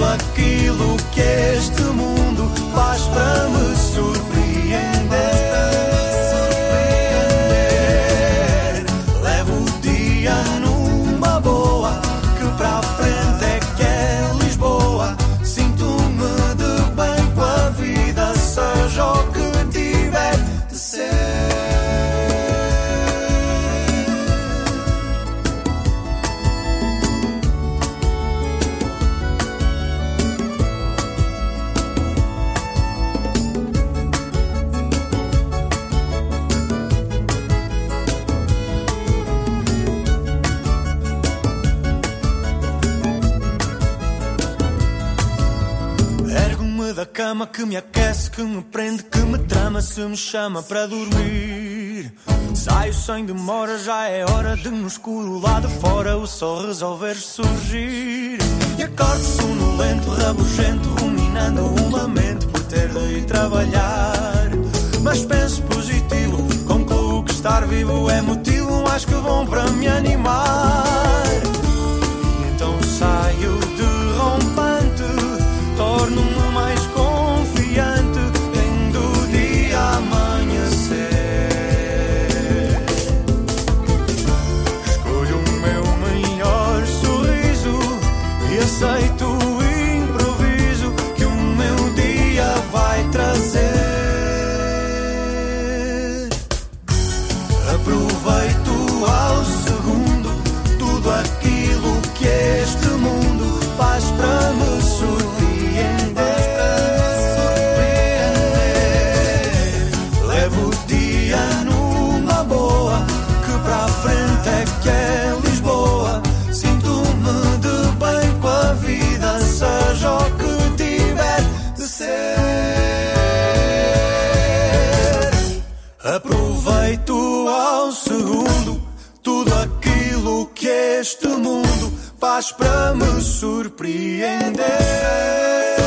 tudo aquilo que este mundo faz para me surpreender. Levo o dia numa boa, que para a frente é que é Lisboa. Sinto-me de bem com a vida, seja o que tiver de ser. Da cama que me aquece, que me prende, que me trama, se me chama para dormir. Saio sem demora, já é hora de no escuro lá de fora o sol resolver surgir. E acordo sonolento, rabugento, ruminando um lamento por ter de ir trabalhar. Mas penso positivo, concluo que estar vivo é motivo mais que bom para me animar. E então saio derrompante, torno-me mais confiante, vendo o dia amanhecer. Escolho o meu melhor sorriso e aceito o improviso que o meu dia vai trazer. Aproveito ao segundo tudo aquilo que este mundo faz para me surpreender. Levo o dia numa boa, que para a frente é que é Lisboa. Sinto-me de bem com a vida, seja o que tiver de ser. Aproveito ao segundo tudo aquilo que este mundo faz para me surpreender.